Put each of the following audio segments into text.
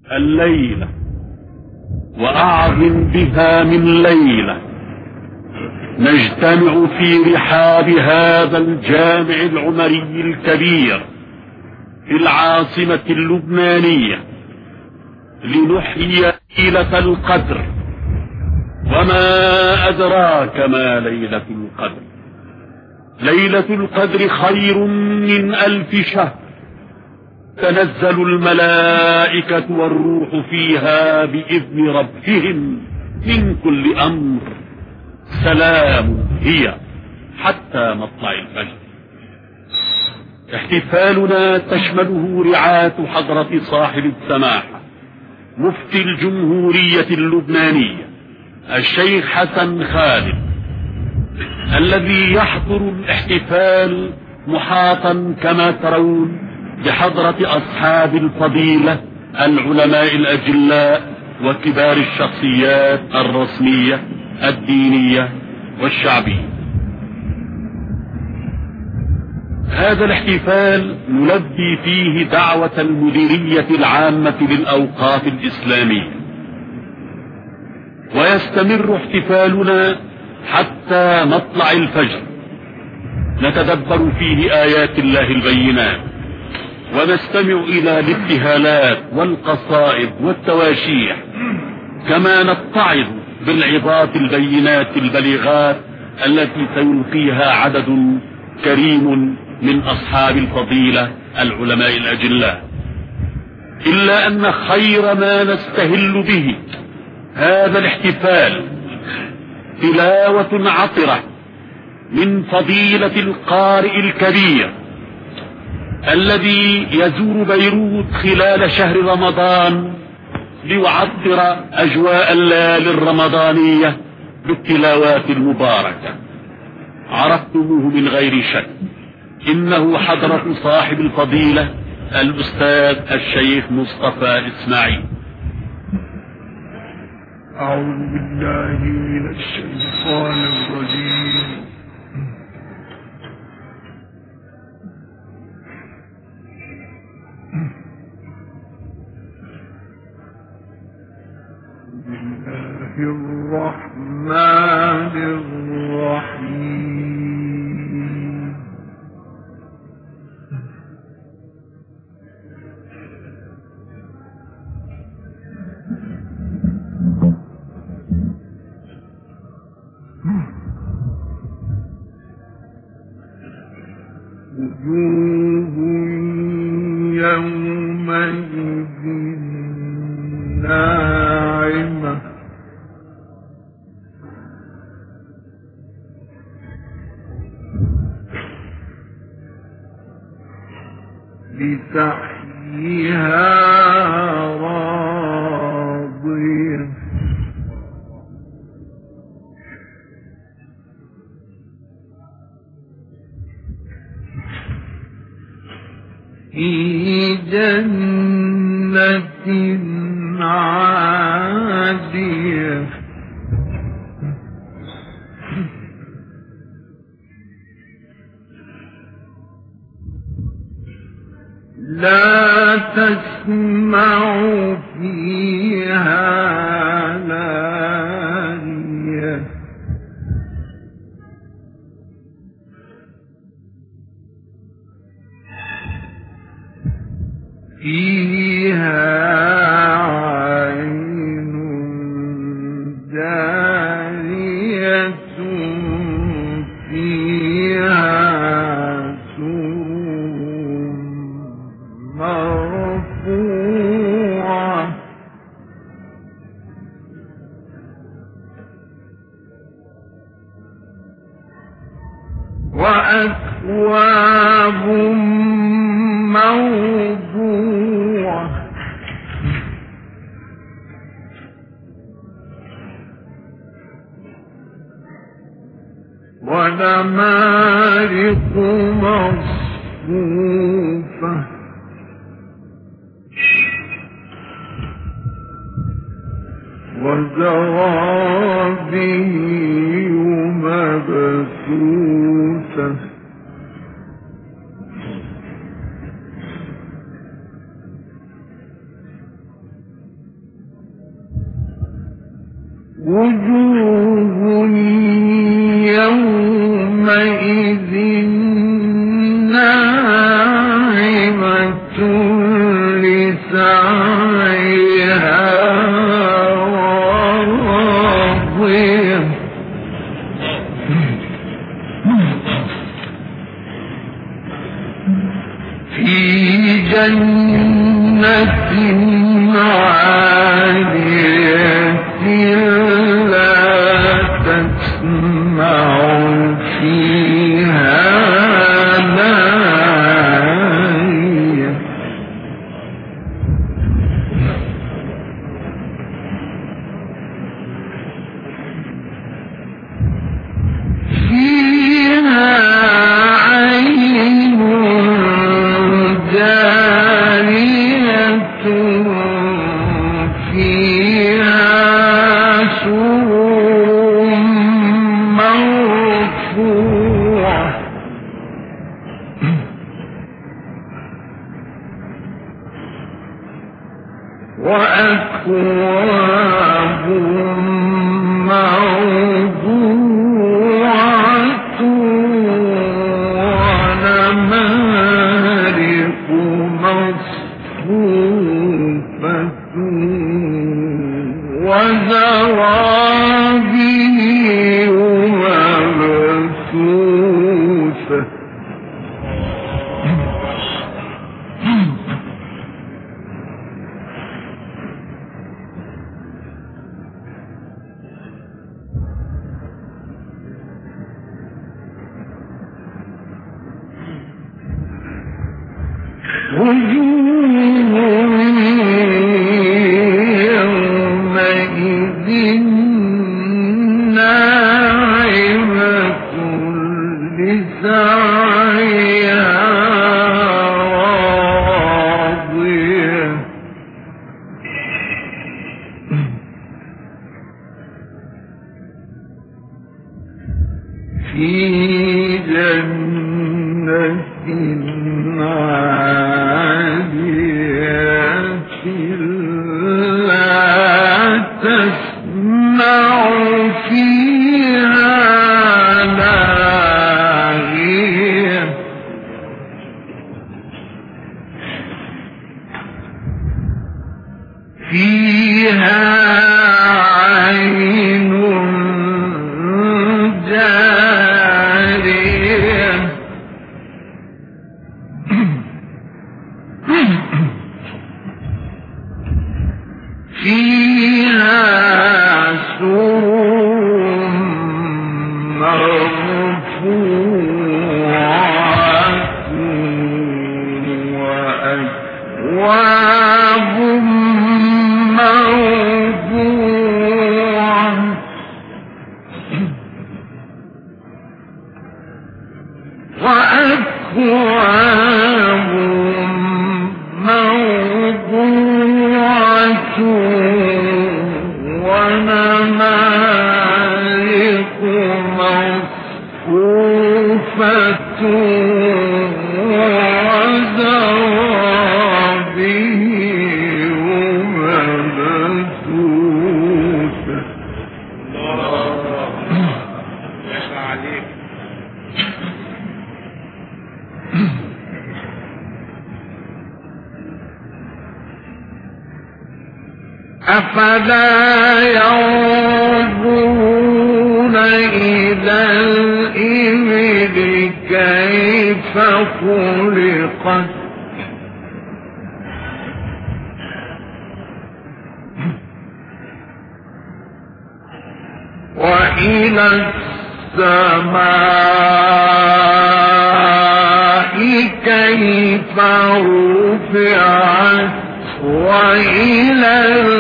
الليلة وأعظم بها من ليلة نجتمع في رحاب هذا الجامع العمري الكبير في العاصمة اللبنانية لنحيي ليلة القدر. وما أدراك ما ليلة القدر؟ ليلة القدر خير من 1000 شهر، تنزل الملائكة والروح فيها بإذن ربهم من كل أمر، سلام هي حتى مطلع الفجر. احتفالنا تشمله رعاة حضرة صاحب السماحة مفتي الجمهورية اللبنانية الشيخ حسن خالد، الذي يحضر الاحتفال محاطا كما ترون بحضرة أصحاب الفضيلة العلماء الأجلاء وكبار الشخصيات الرسمية الدينية والشعبية. هذا الاحتفال نلبي فيه دعوة المديرية العامة للأوقاف الإسلامية، ويستمر احتفالنا حتى مطلع الفجر، نتدبر فيه آيات الله البينات، ونستمع إلى الابتهالات والقصائد والتواشيح، كما نتعظ بالعظات البينات البليغات التي سيلقيها عدد كريم من أصحاب الفضيلة العلماء الأجلاء. إلا أن خير ما نستهل به هذا الاحتفال تلاوة عطرة من فضيلة القارئ الكبير الذي يزور بيروت خلال شهر رمضان ليعطر أجواء الليالي الرمضانية بالتلاوات المباركة. عرفتموه من غير شك، إنه حضرة صاحب الفضيلة الأستاذ الشيخ مصطفى إسماعيل. أعوذ بالله من الشيطان الرجيم. بسم الله الرحمن الرحيم. وجوه يومئذ ناعمة لسعيها راضية في جنة عالية لا تسمع فيها لاغية فيها عين جارية فيها سرور مرفوعة وأكواب موضوعة ونمارق مصفوفة وزرابي مبثوثة وجوه يومئذ ناعمة لسعيها راضية في جنة عالية لا تسمع فيها لاغية فيها عين جارية فيها سرور مرفوعة وأكواب موضوعة ونمارق مصفوفة وزرابي مبثوثة وجوه يومئذ ناعمة لسعيها راضية في جنة عالية لا تسمع فيها لاغية فيها عين جارية فيها سرور مرفوعة وأكواب موضوعة وأكواب موضوعة ونمارق مصفوفة وزرابي مبثوثة أفلا ينظرون إلى الإبل كيف خلقت وإلى السماء كيف رفعت وإلى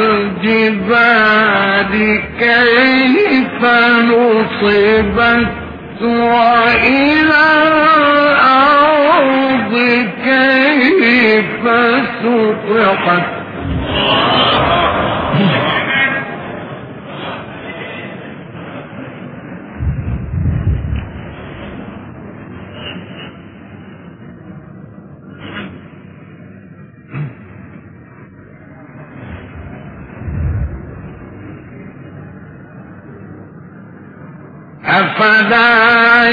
الجبال كيف نصبت وإلى الأرض كيف سطحت أفلا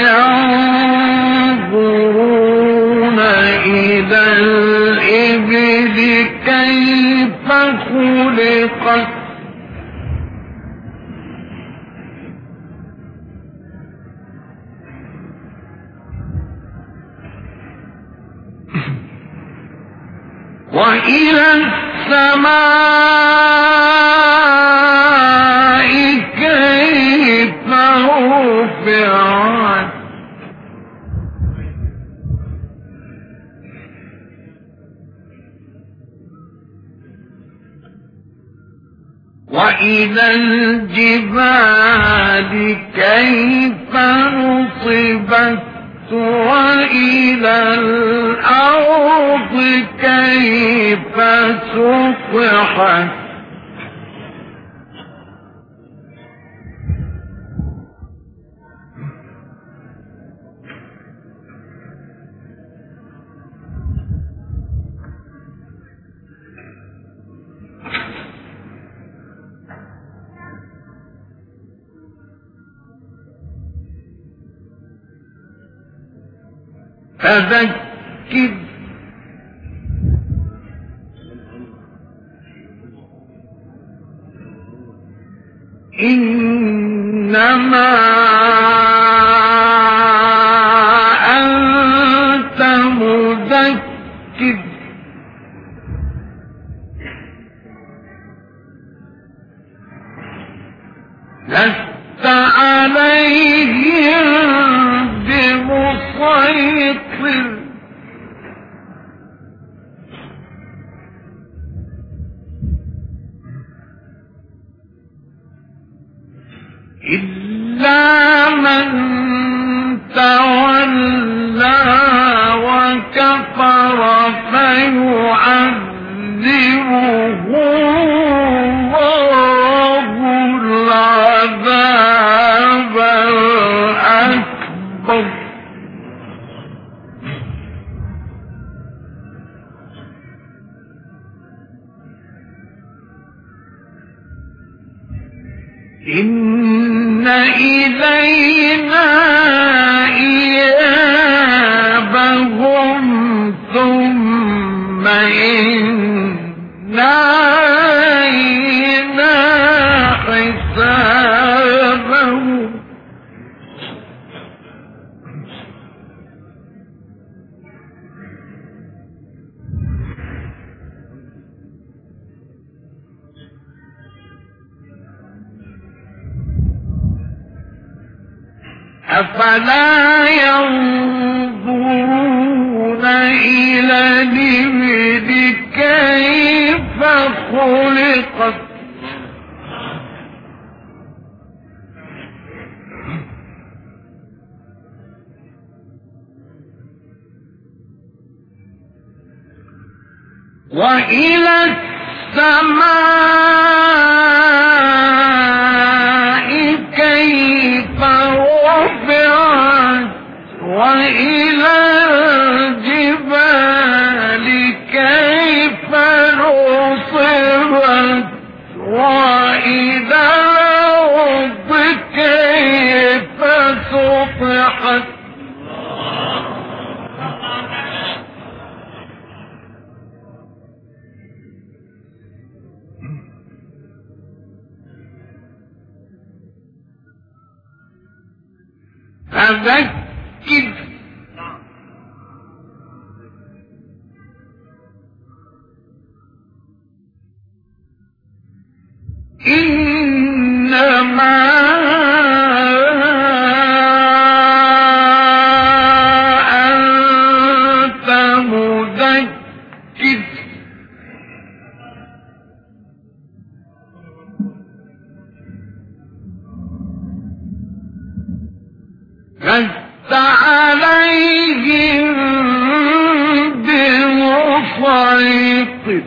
ينظرون إلى الإبل كيف خلقت وإلى السماء كيف رفعت وإلى الجبال كيف نصبت وإلى الأرض كيف سطحت فذكر إنما أنت مذكر لست عليهم بمسيطر إلا من تولى وكفر فيعذبه الله العذاب الأكبر إن إلينا إيابهم ثم إن علينا حسابهم أفلا ينظرون إلى الإبل كيف خلقت وإلى السماء كيف رفعت وإلى الجبال كيف نصبت وإلى الأرض كيف سطحت فذكر إنما أنت مذكر لست عليهم بمسيطر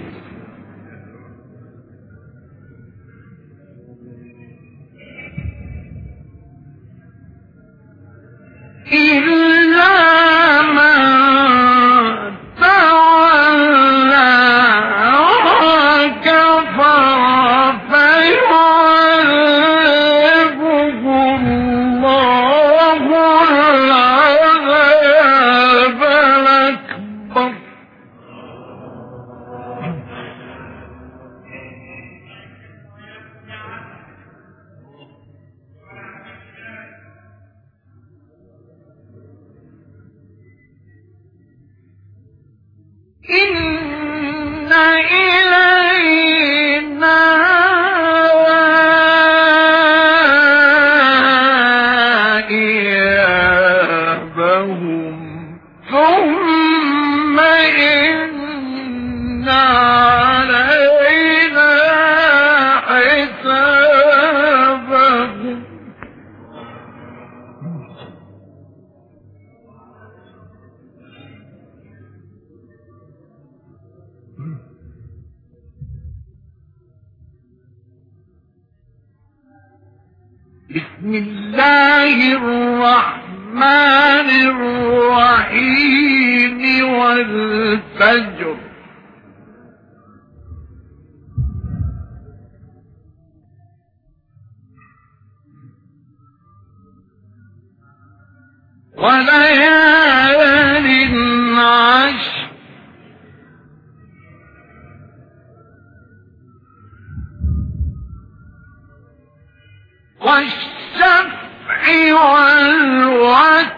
إلا من تولى وكفر فيعذبه الله بسم الله الرحمن الرحيم والفجر وليال عشر والشفع والوتر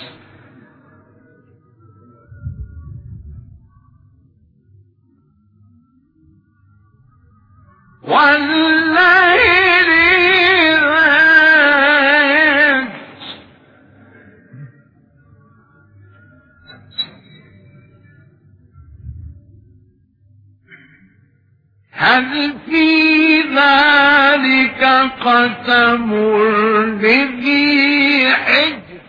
والليل هل في ذلك قسم لذي حجر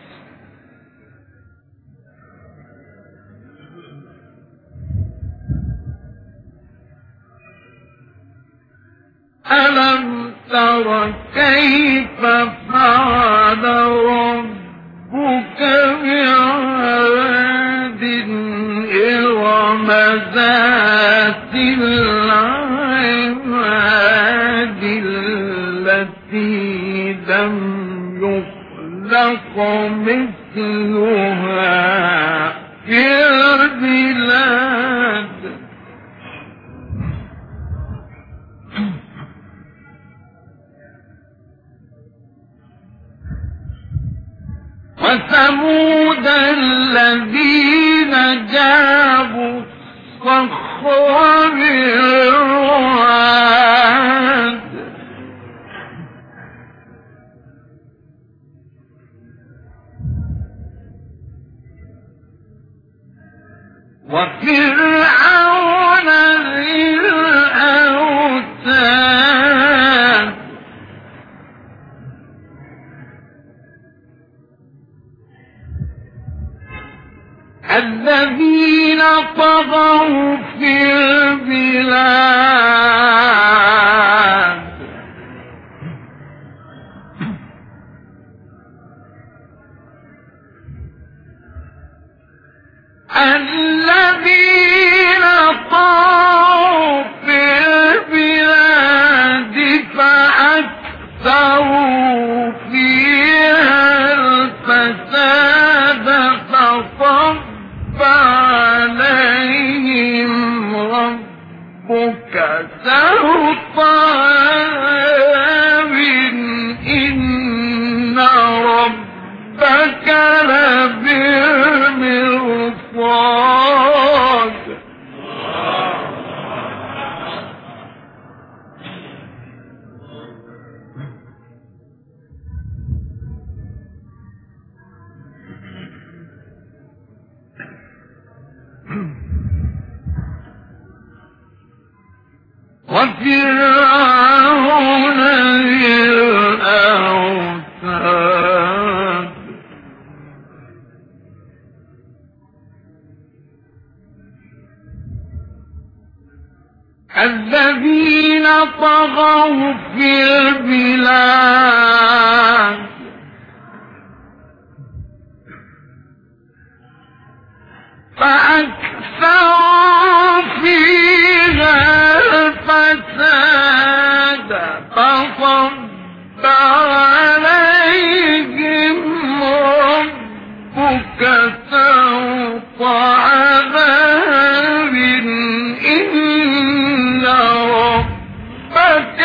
ألم تر كيف فعل ربك بعاد إرم ذات العماد التي لم يخلق مثلها في البلاد وثمود الذين جابوا الصخر بالواد وفرعون ذي الأوتاد الذين طغوا في البلاد الذين طغوا في البلاد فأكثروا فيها الفساد فصب عليهم ربك سوط عذاب إن ربك لبالمرصاد وفرعون ذي الأوتاد الذين طغوا في البلاد فأكثروا فيها الفساد فصب عليهم ربك سوط عذاب إن ربك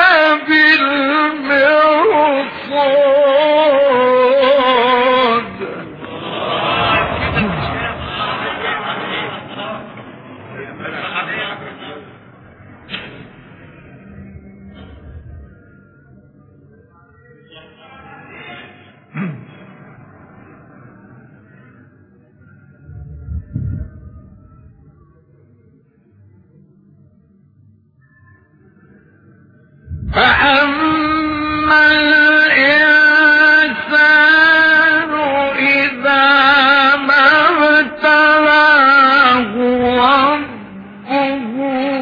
بالمرصاد فأما الإنسان إذا ما ابتلاه ربه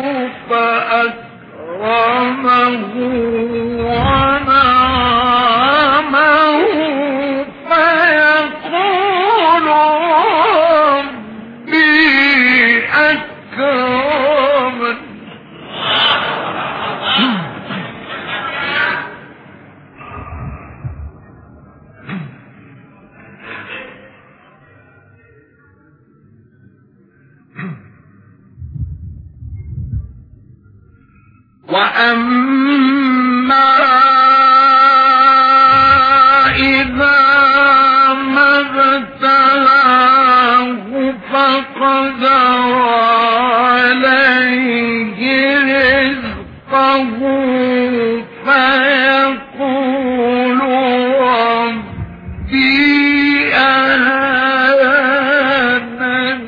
فأكرمه ونعمه وأما إذا ما ابتلاه فقدر عليه رزقه فيقول ربي أهانن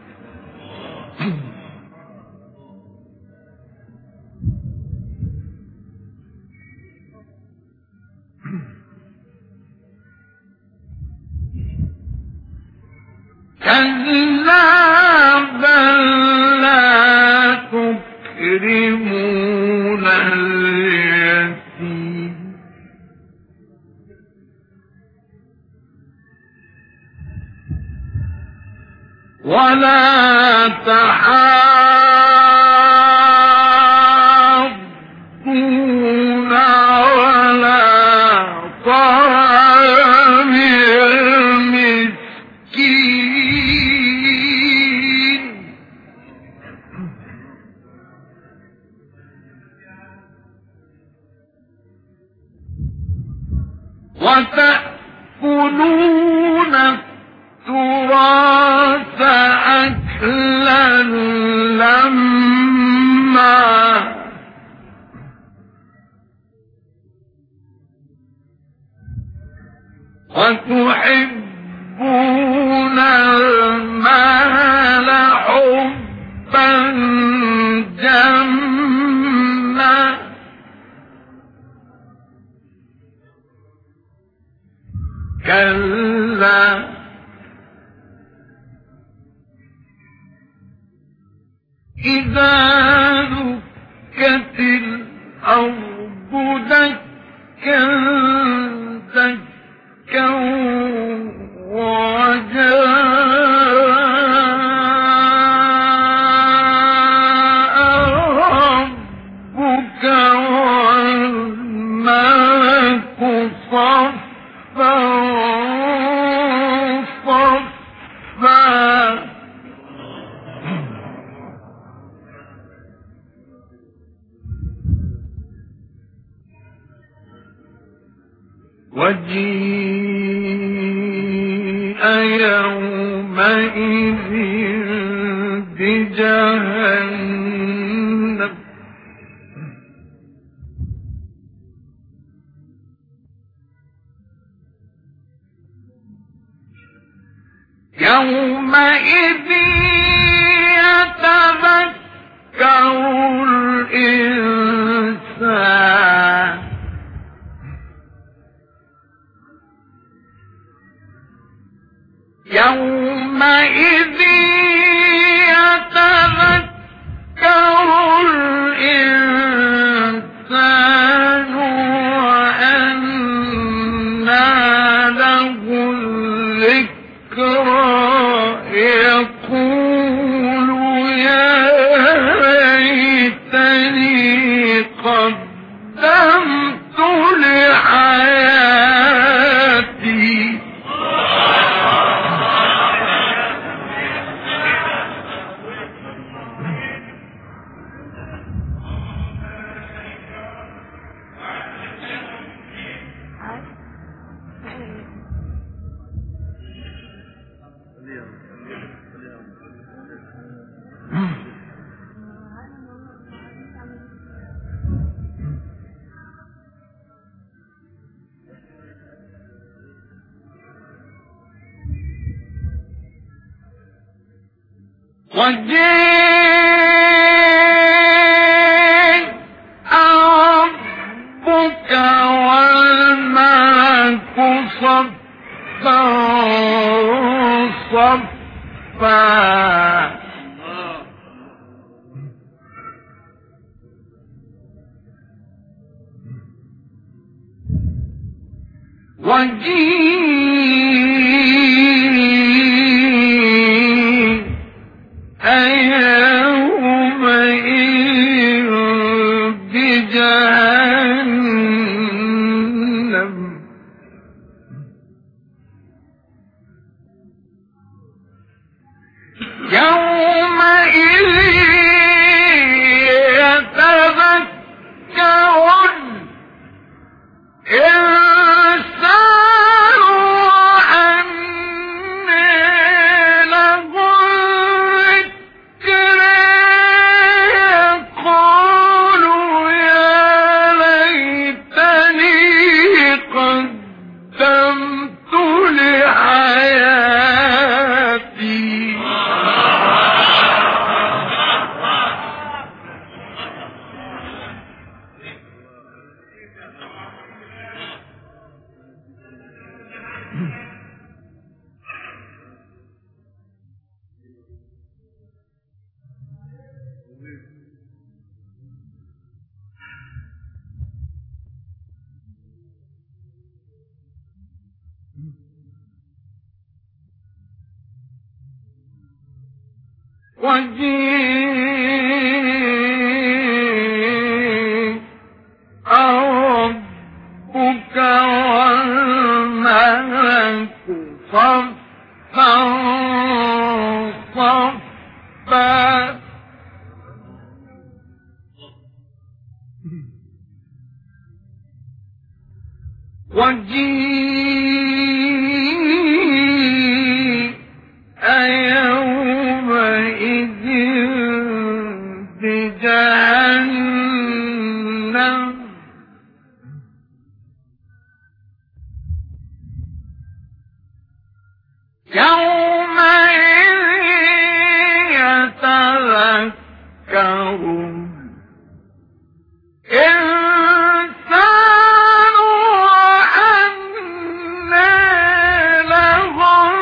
كلا بل لا تكرمون اليتيم ولا تحاضون على طعام المسكين وتأكلون التراث أكلا لما وتحبون المال حبا جما كلا إذا دكت الأرض دكا دكا وجاء ربك والملك صفا صفا وجيء يومئذ بجهنم يومئذ يتذكر الإنسان يومئذ يتذكر الإنسان وأنى له الذكرى يقول يا ليتني قدمت لحياتي وجاء ربك والملك صفا صفا وجيء يومئذ بجهنم يومئذ يتذكر وجيء ربك والملك صفا صفا وجيء يومئذ بجهنم يومئذ يتذكر الإنسان وأنى له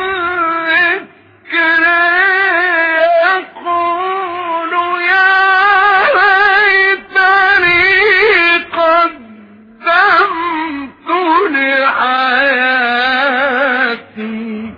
الذكر يقول يا ليتني قدمت لحياتي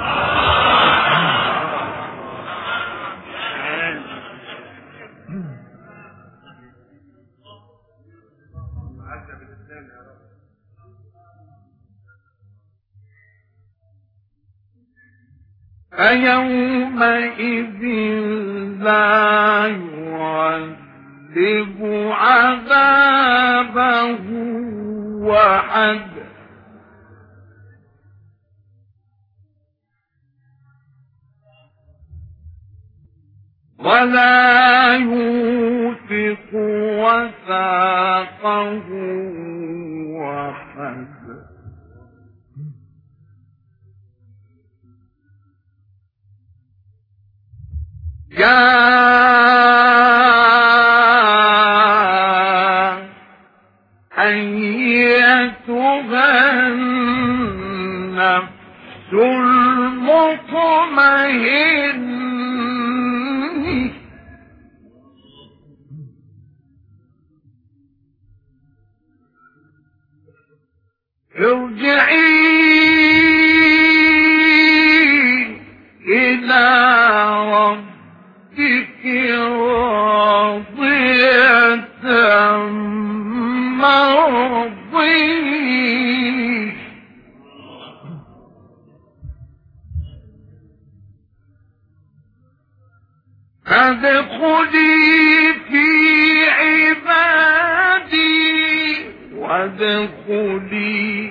فيومئذ لا يعذب عذابه أحد ولا يوثق وثاقه أحد يا أيتها النفس المطمئنة ارجعي إلى ربك راضية مرضية فادخلي في عبادي وادخلي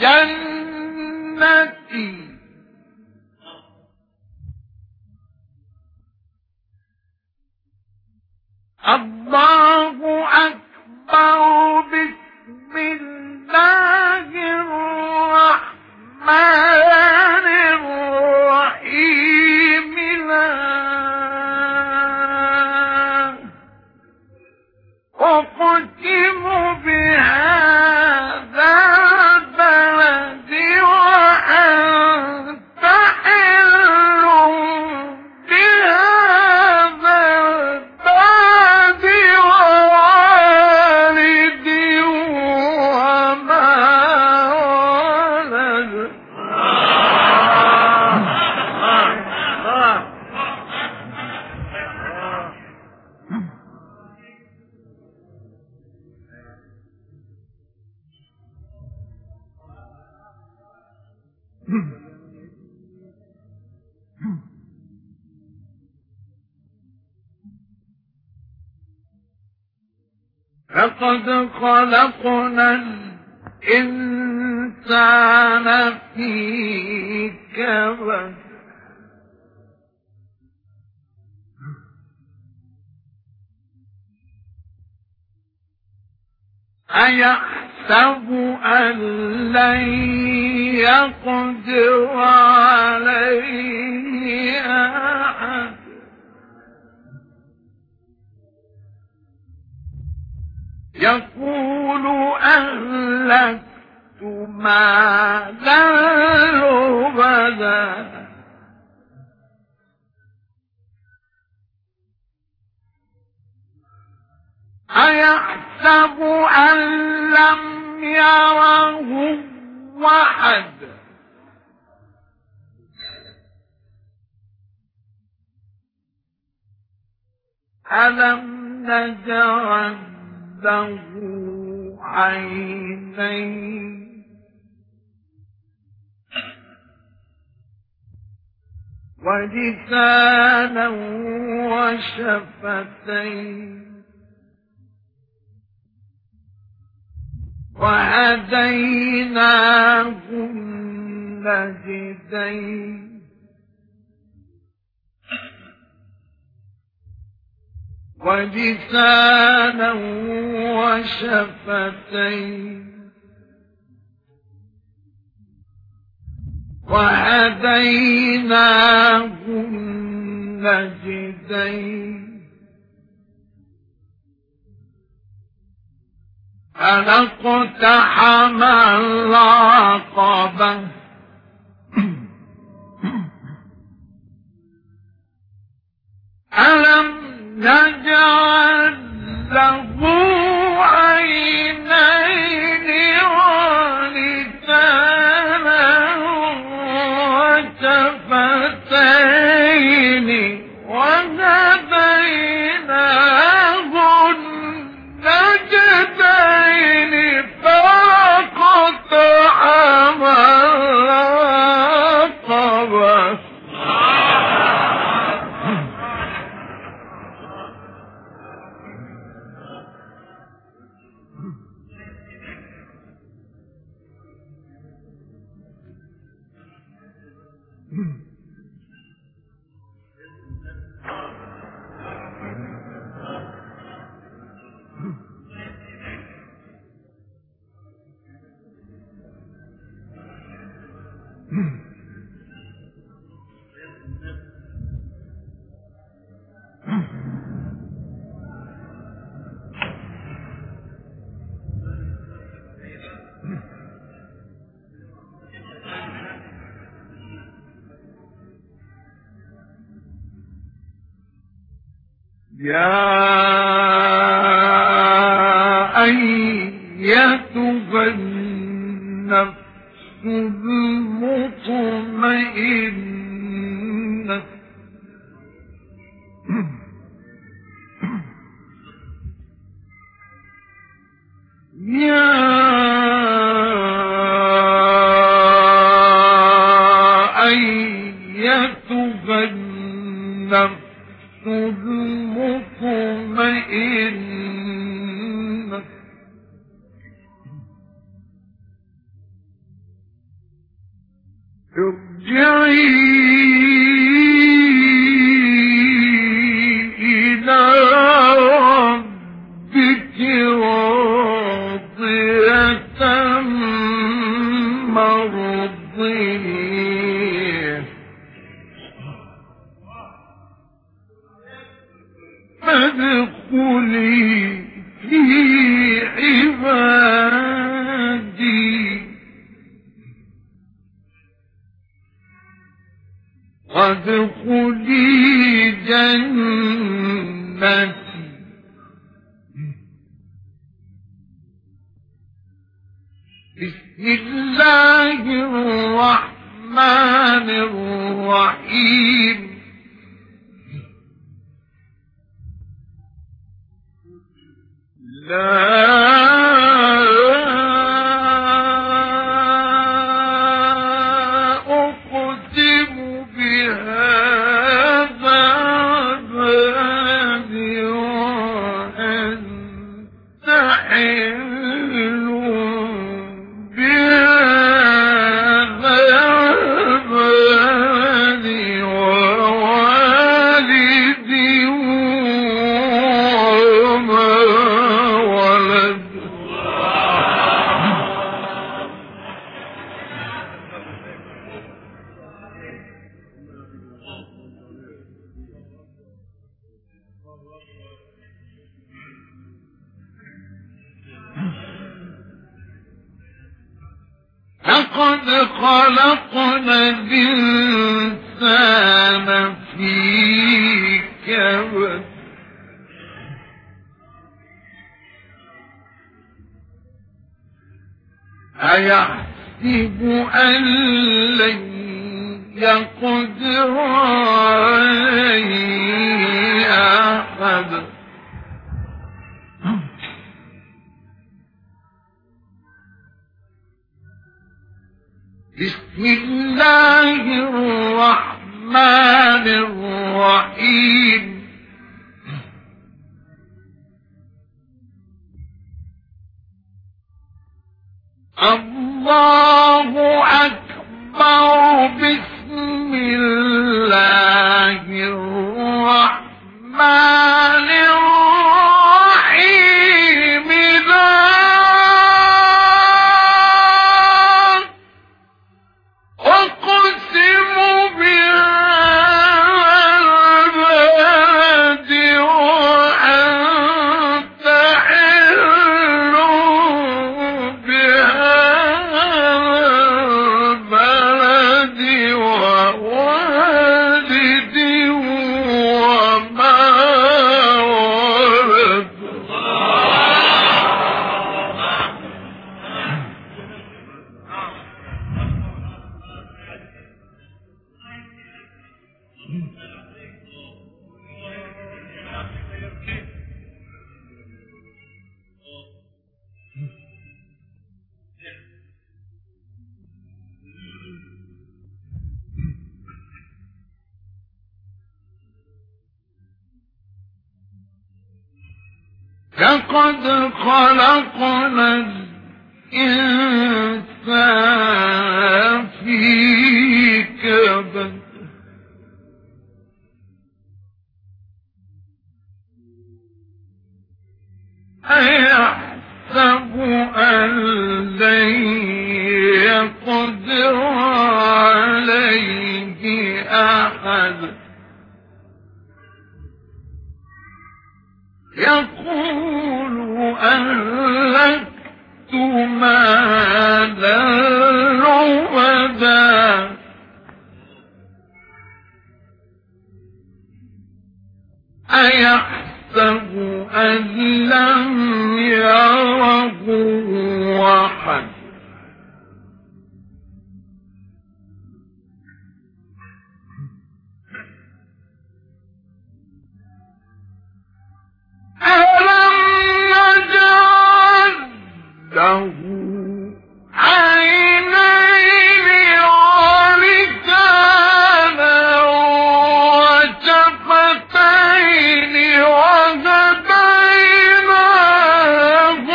جنتي الله أكبر بسم الله الرحمن الرحيم لا أقسم بهذا البلد وأنت حل بهذا البلد ووالد وما ولد لقد خلقنا الإنسان في كبد أيحسب أن لن يقدر عليه أحد يقول أهلكت مالا لبدا أيحسب أن لم يره أحد ألم نجعل له عينين ولسانا وشفتين وهديناه النجدين ولسانا وشفتين وهديناه النجدين فلاقتحم العقبة ألم نجعل له عينين ولسانا وشفتين وهديناه النجدين فلاقتحم العقبة يا أيتها النفس المطمئنة يا أيتها النفس المطمئنة ارجعي إلى ربك راضية مرضية فادخلي في عبادي وادخلي جنتي بسم الله الرحمن الرحيم لا أقسم بهذا البلد وأنت حل بهذا البلد ووالد وما ولد لقد خلقنا الإنسان في كبد أيحسب أن لن يقدر عليه أحد. بسم الله الرحمن الرحيم. الله أكبر. بسم الله الرحمن الرحيم. لا أقسم بالبلد وأنت حل بهذا البلد ووالد وما ولد. لقد خلقنا الإنسان في كبد. أيحسب أن لن يقدر عليه أحد. يقول أهلكت مالا لبدا. أيحسب أن لم يره أحد. ألم نجعل له عينين ولسانا وشفتين وهديناه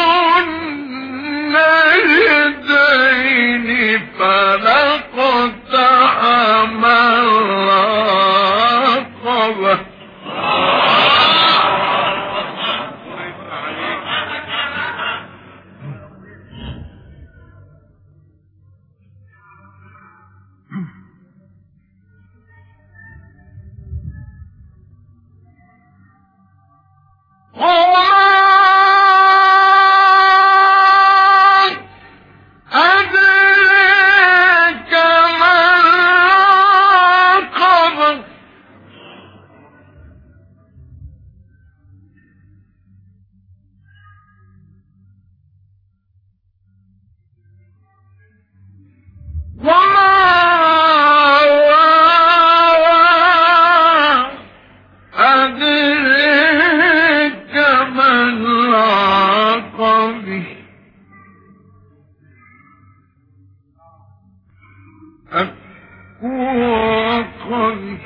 النجدين فلاقتحم العقبة. أدريك ما العقبة. وما أدريك ما العقبة. فك رقبة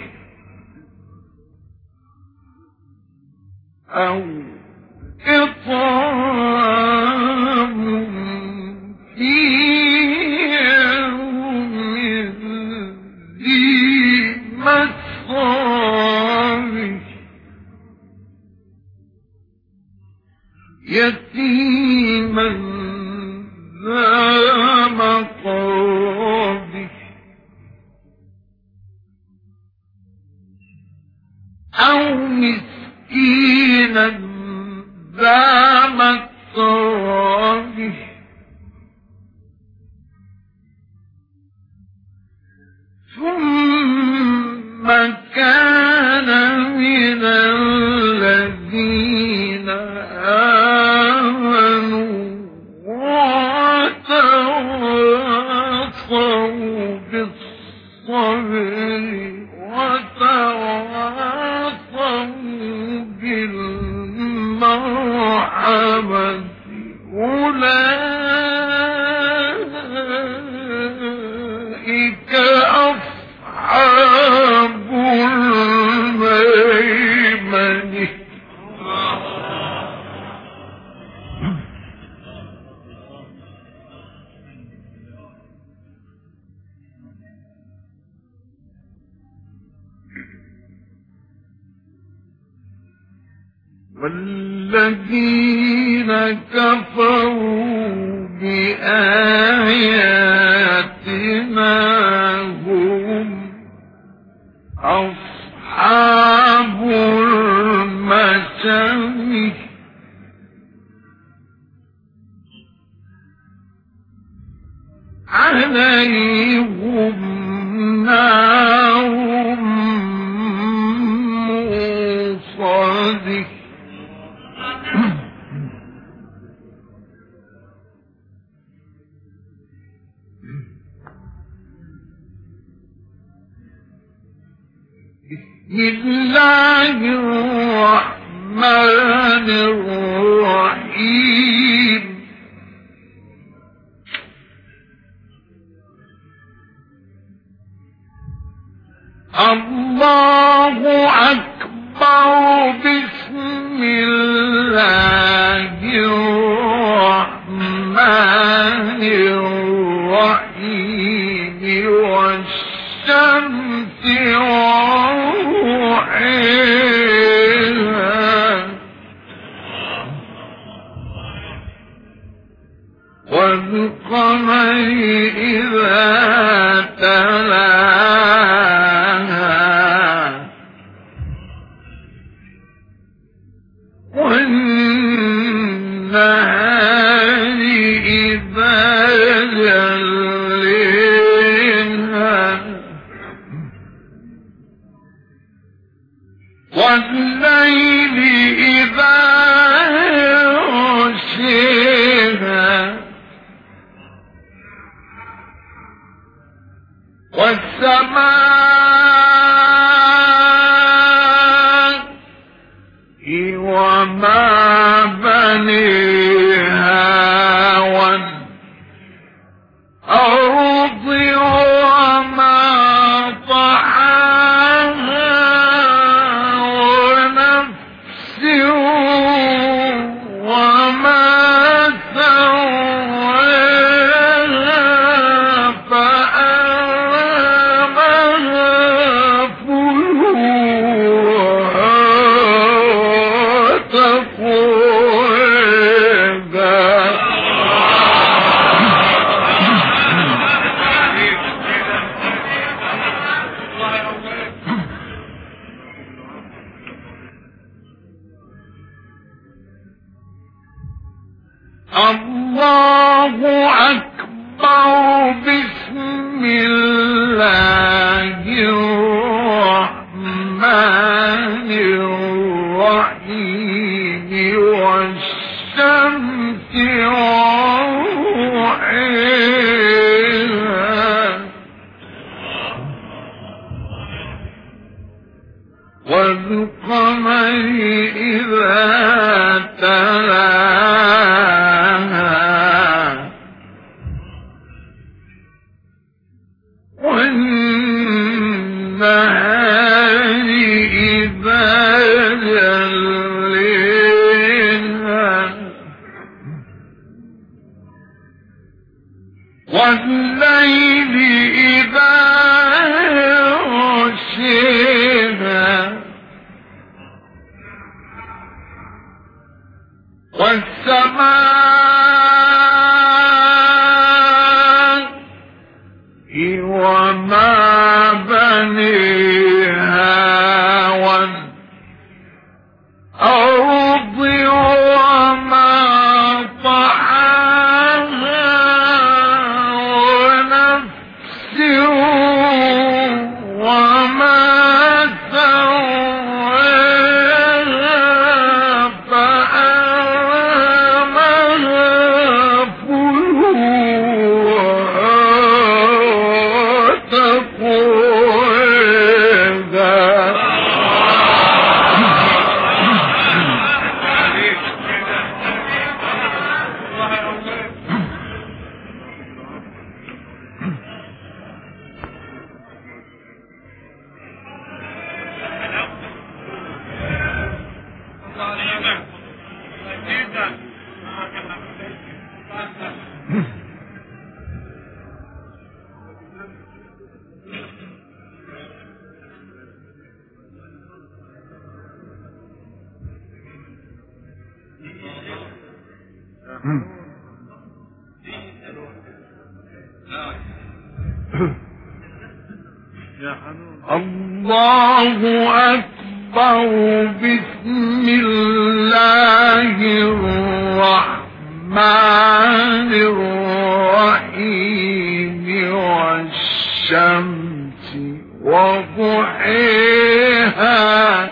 أو إطعام في يوم ذي مسغبة. يتيما ذا مقربة أو مسكينا ذا متربة. ثم كان من الذين آمنوا وتواصوا بالصبر وتواصوا أولئك أصحاب الميمنة والذين كفروا بآياتنا هم أصحاب المشأمة عليهم نار موصده بسم الله الرحمن الرحيم الله أكبر بسم الله الرحمن الرحيم والشمس وضحيها والقمر إذا تلاها والنهار إذا جليها والليل إذا يغشيها والسماء وما بنيها والأرض وما طحاها ونفس وما سواها فألهمها فجورها وتقواها الله أكبر بسم الله الرحمن الرحيم والشمس وضحيها والقمر إذا تلاها والنهار إذا جليها والليل إذا يغشيها والسماء وما بنيها والأرض وما طحاها ونفس وما سواها فألهمها الله أكبر. بسم الله الرحمن الرحيم. والشمس وضحيها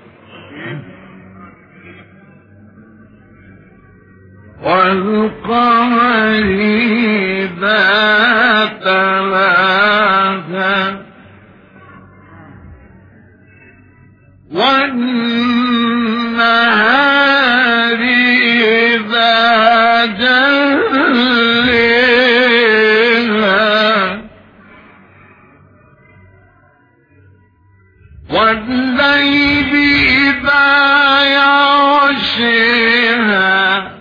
والقمر إذا تلاها والنهار إذا جليها والليل إذا يغشيها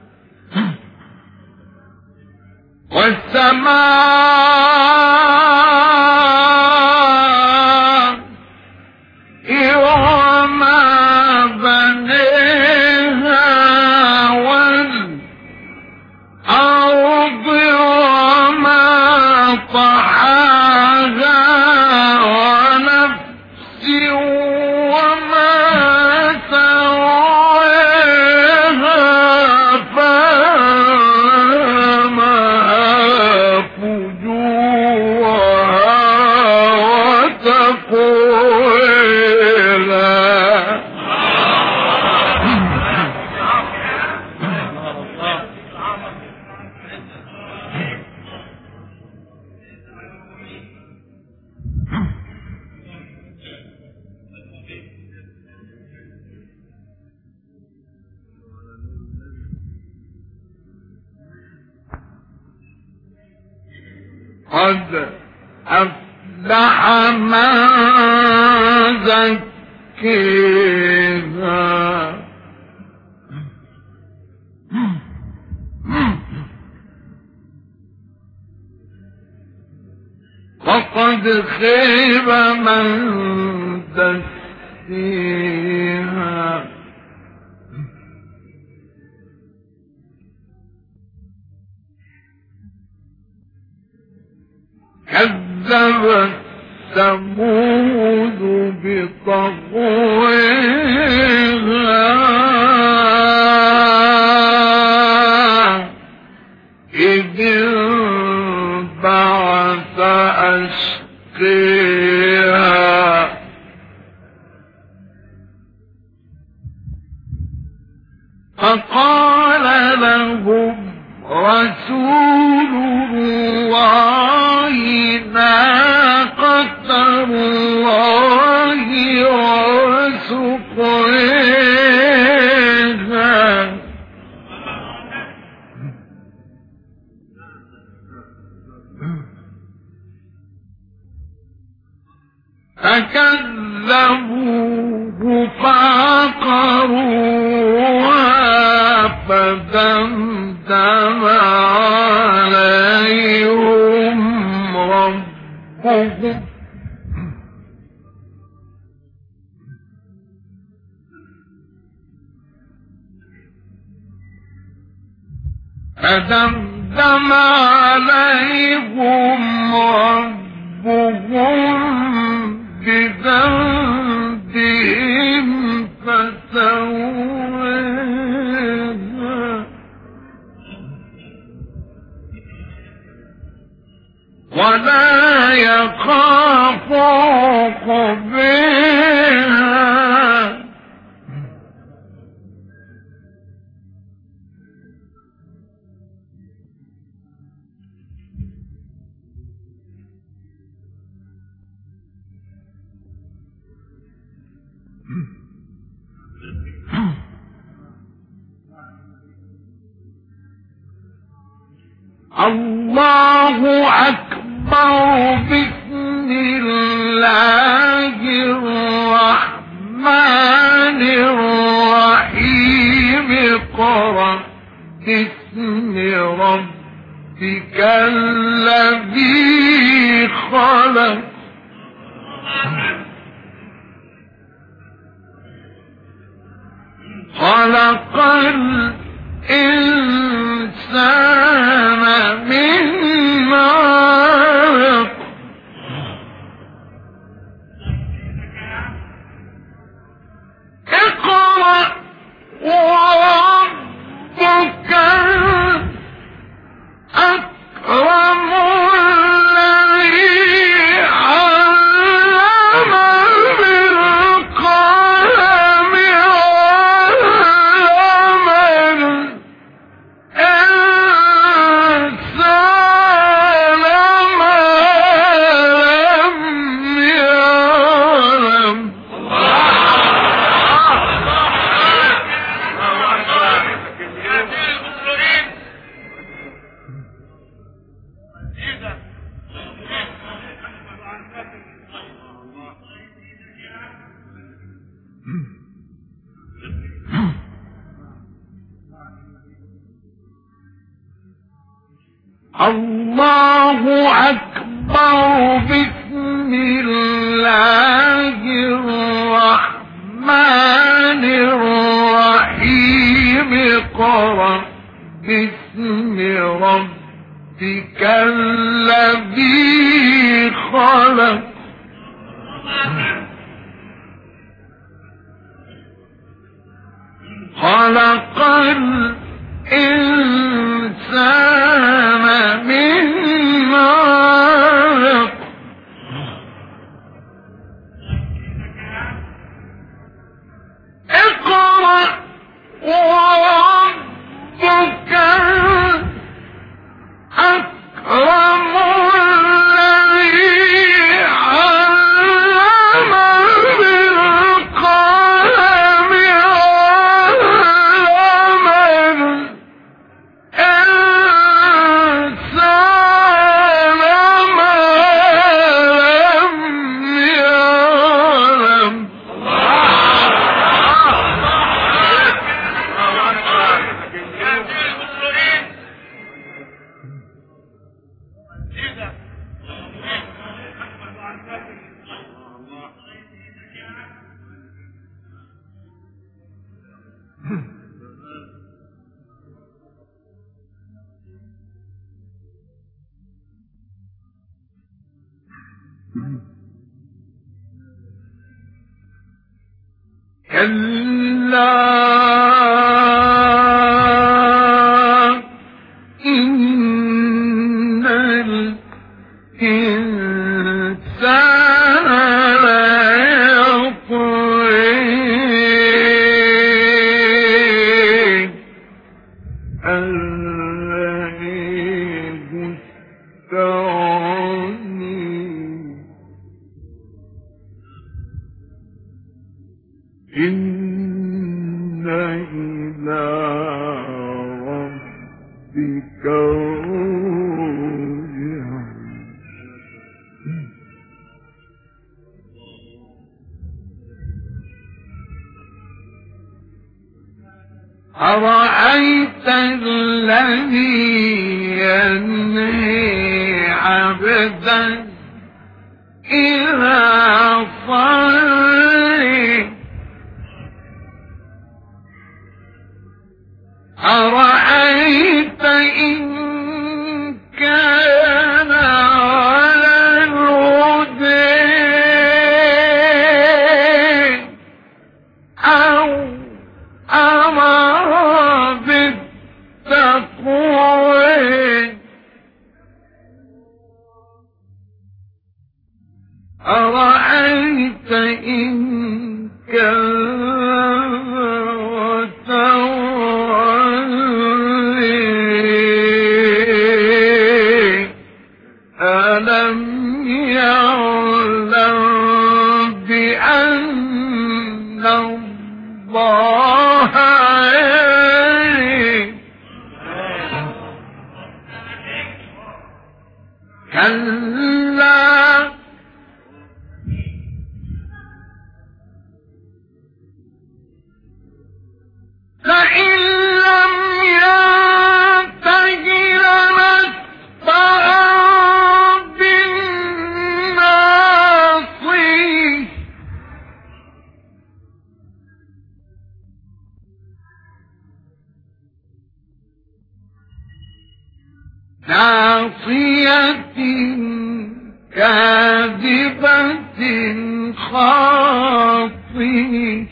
والسماء وما بنيها والأرض وما طحاها ونفس وما سواها فألهمها فجورها وتقواها. قد أفلح من زكيها وقد خيب من دسيها. كذبت ثمود بطغواها إذ انبعث أشقيها فقال لهم رسول الله ناقة الله وسقيها. فكذبوه فعقروها فدمدم عليهم ربهم بذنبهم فسواها ولا يخاف عقباها. الله أكبر. بسم الله الرحمن الرحيم. اقرأ باسم ربك الذي خلق الإنسان من علق اقرأ وربك الأكرم الذي علم بالقلم علم الإنسان ما لم يعلم. الله أكبر. بسم الله الرحمن الرحيم. اقرأ باسم ربك الذي خلق خلق الإنسان من علق اقرأ وربك الأكرم الذي علم بالقلم علم الإنسان ما لم يعلم. كلا إن الإنسان ليطغى أن رآه استغنى. إن إلى ربك الرجعى. أرأيت الذي ينهي عبدا إذا صلى أرأيت إن كان على الهدى أو أمر بالتقوى أرأيت إن كان وتولى ألم يعلم بأن الله يرى. كلا لئن لم ينته لنسفعا ناصية كاذبة خاطئة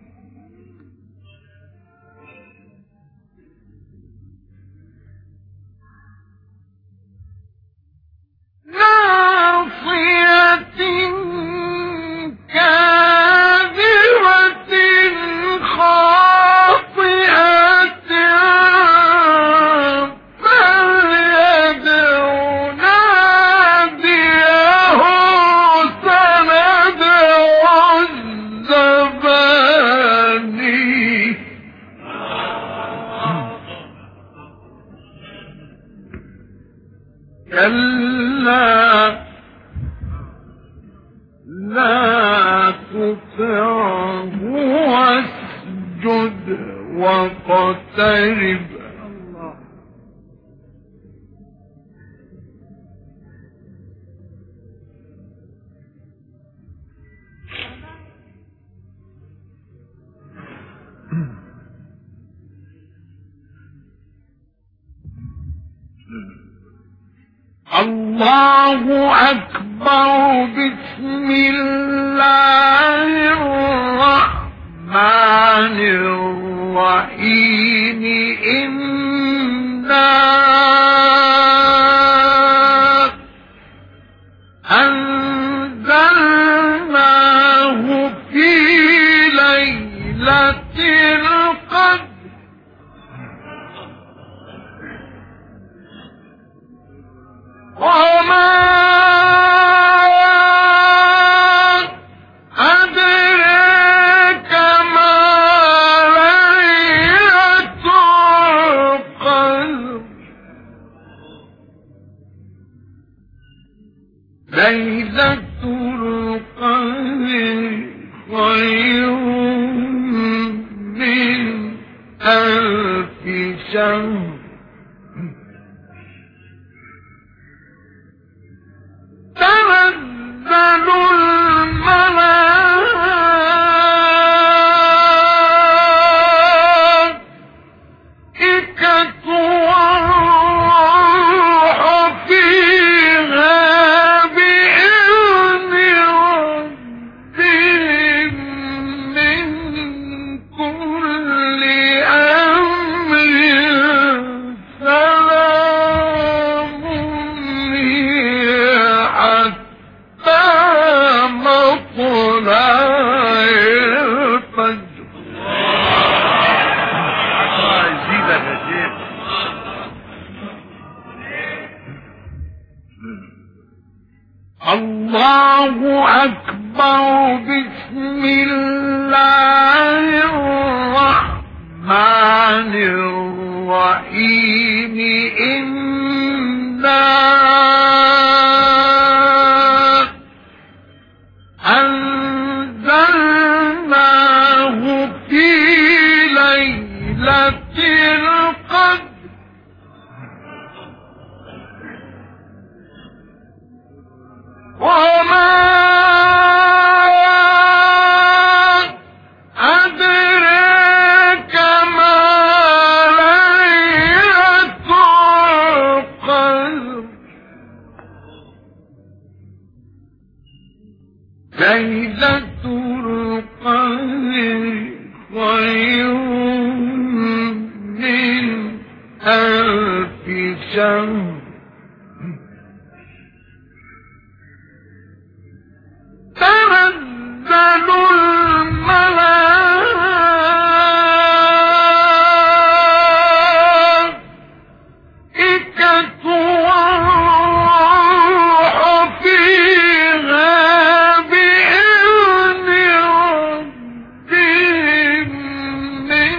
كلا لا تطعه واسجد واقترب الله أكبر. بسم الله الرحمن الرحيم. إنا أنزلناه في ليلة القدر وما أدريك ما ليلة القدر. ليلة القدر خير من 1000 شهر. تنزل الملائكة والروح فيها بإذن ربهم من كل أمر سلام هي حتى مطلع الفجر. الله أكبر. بسم الله الرحمن الرحيم. إنا أنزلناه في ليلة القدر وما أدريك ما ليلة القدر. ليلة القدر خير من 1000 شهر. تنزل الملائكة والروح فيها بإذن ربهم من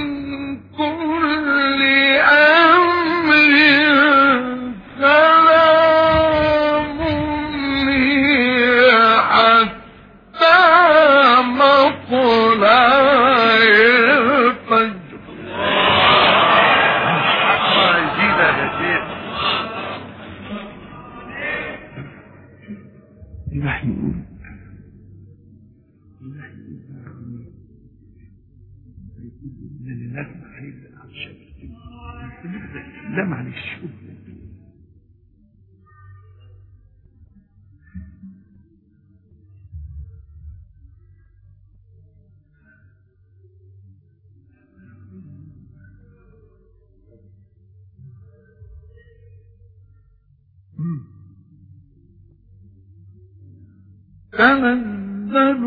كل أمر سلام هي حتى مطلع الفجر. لا معلش تنزل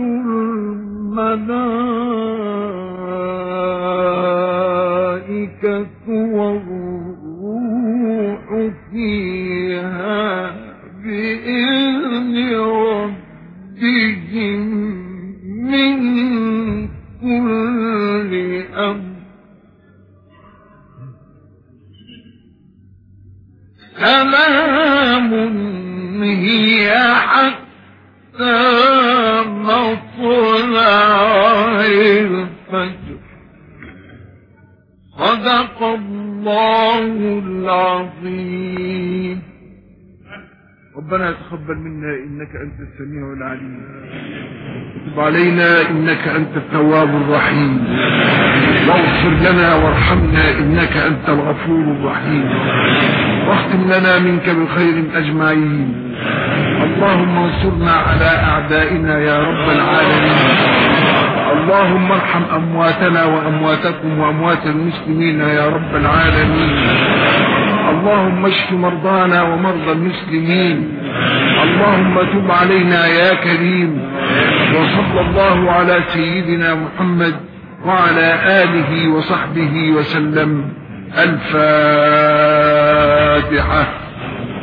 الملائكة والروح فيها بإذن ربهم من كل أمر سلام هي حتى مطلع الفجر صدق الله العظيم. ربنا تقبل منا إنك أنت السميع العليم، وتب علينا إنك أنت التواب الرحيم، واغفر لنا وارحمنا إنك أنت الغفور الرحيم، واختم لنا منك بخير أجمعين. اللهم انصرنا على أعدائنا يا رب العالمين. اللهم ارحم أمواتنا وأمواتكم وأموات المسلمين يا رب العالمين. اللهم اشف مرضانا ومرضى المسلمين. اللهم تب علينا يا كريم. وصلى الله على سيدنا محمد وعلى آله وصحبه وسلم. الفاتحة.